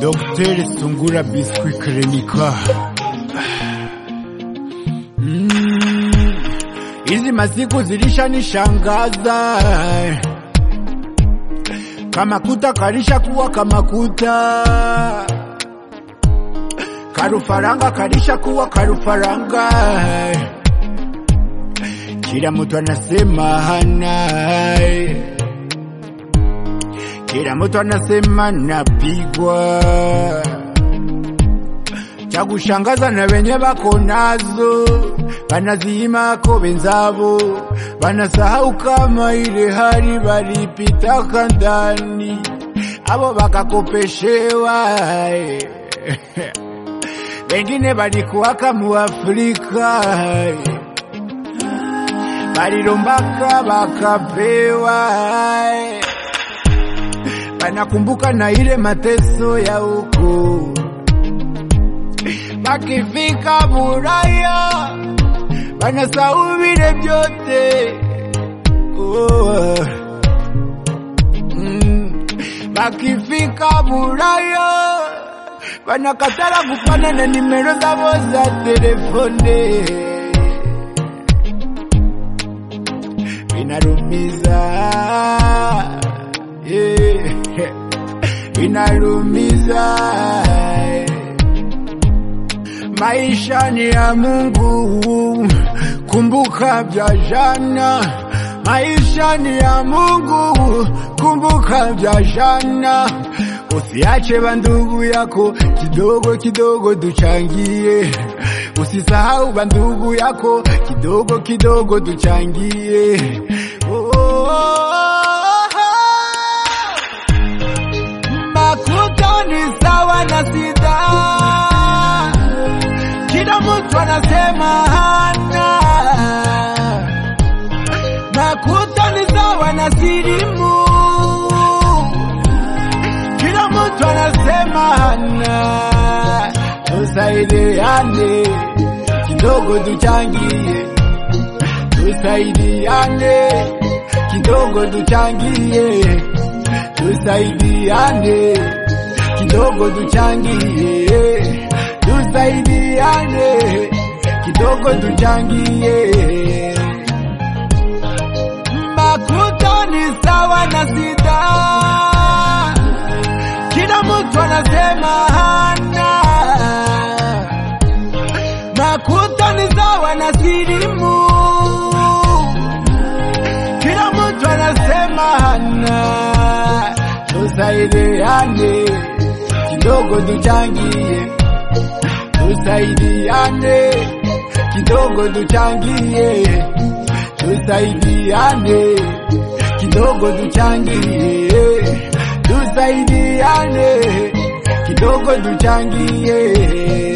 Dr. Sungura Biscuit Klinika. Hizi masiku zilishanishangaza, kama kuta karisha kuwa kama kuta, karufaranga karisha kuwa karufaranga. Kila mtu anasema hana, kila mtu anasema napigwa. Cha kushangaza na wenye bako nazo banazima ko benzabo, banasahau kama ile hali balipita kandani, abo bakakopeshewa. Wengine balikuwa kama Afrika, balilombaka bakapewa. Banakumbuka na ile mateso ya huko, bakifika Buraya banasahau vile vyote. Bakifika Buraya banakatala kupana na nimero zabo za telefone. Inarumiza, inarumiza. Maisha ni ya Mungu, kumbuka vya jana. Maisha ni ya Mungu, kumbuka vya jana. Usiache bandugu yako, kidogo kidogo duchangie. Usisahau bandugu yako, kidogo kidogo duchangie. Makuta ni sawa na sida, kila mtu anasema hana. Makuta ni sawa na silimu, kila mtu anasema hana. Tusaidiane, kidogo duchangie. Tusaidiane, kidogo duchangie. Tusaidiane, kidogo duchangie. Tusaidiane, kidogo duchangie. Makuta ni sawa na sida, kila mtu anasema hana. Makuta ni sawa na silimu, kila mtu anasema hana. Tusaidiane, kidogo duchangie. Tusaidiane, kidogo duchangie. Tusaidiane, kidogo duchangie. Tusaidiane, kidogo duchangie.